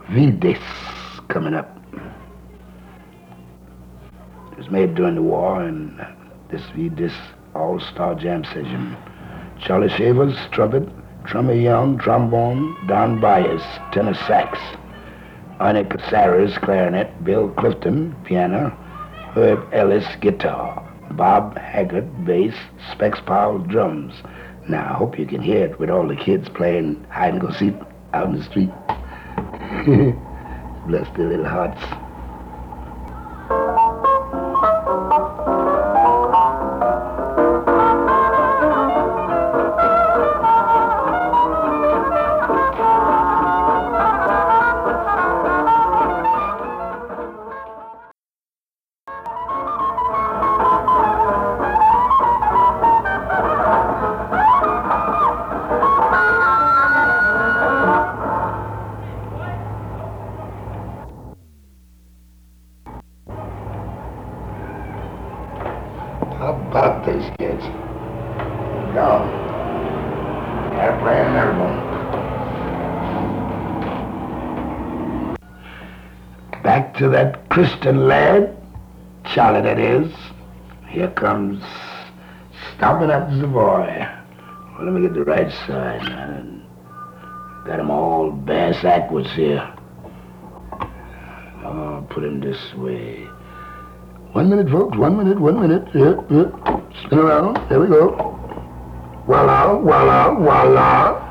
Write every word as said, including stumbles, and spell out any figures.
Vidis coming up. It was made during the war, and this Vidis All-Star Jam session. Charlie Shavers, trumpet, Trummy Young, trombone, Don Byers, tenor sax, Arnie Casares, clarinet, Bill Clifton, piano, Herb Ellis, guitar, Bob Haggart, bass, Specs Powell, drums. Now, I hope you can hear it with all the kids playing hide-and-go-seek out in the street. Bless their little hearts. How about these kids? Go. Gotta play another one. Back to that Christian lad, Charlie that is. Here comes Stomping Up the Boy. Well, let me get the right side, man. Got him all bass backwards here. Oh, put him this way. One minute, folks. One minute, one minute. Yep, yep. Spin around. There we go. Voila, voila, voila.